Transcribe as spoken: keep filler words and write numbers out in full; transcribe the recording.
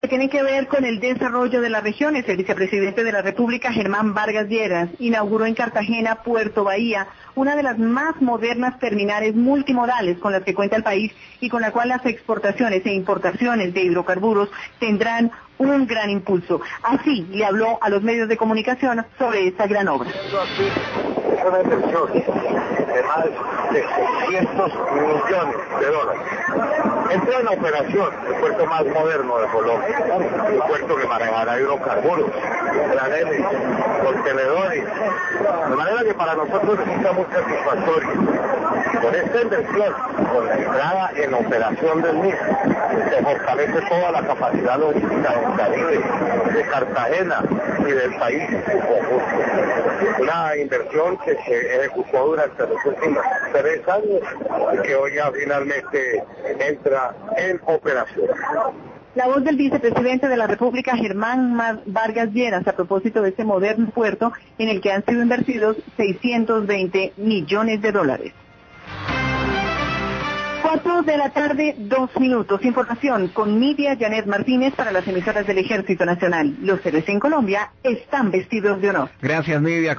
Que tiene que ver con el desarrollo de las regiones. El vicepresidente de la República, Germán Vargas Lleras, inauguró en Cartagena, Puerto Bahía, una de las más modernas terminales multimodales con las que cuenta el país y con la cual las exportaciones e importaciones de hidrocarburos tendrán un gran impulso. Así le habló a los medios de comunicación sobre esta gran obra. Es una inversión de más de seiscientos millones de dólares. Entró en operación el puerto más moderno de Colombia, el puerto que manejará hidrocarburos, graneles, contenedores, de manera que para nosotros resulta muy satisfactorio. Con esta inversión, con la entrada en operación del mismo, se fortalece toda la capacidad logística del Caribe, de Cartagena y del país en conjunto. Una inversión que se ejecutó durante los últimos tres años y que hoy ya finalmente entra en operación. La voz del vicepresidente de la República, Germán Vargas Lleras, a propósito de este moderno puerto en el que han sido invertidos seiscientos veinte millones de dólares. Cuatro de la tarde, dos minutos. Información con Nidia Janet Martínez para las emisoras del Ejército Nacional. Los héroes en Colombia están vestidos de honor. Gracias, Nidia.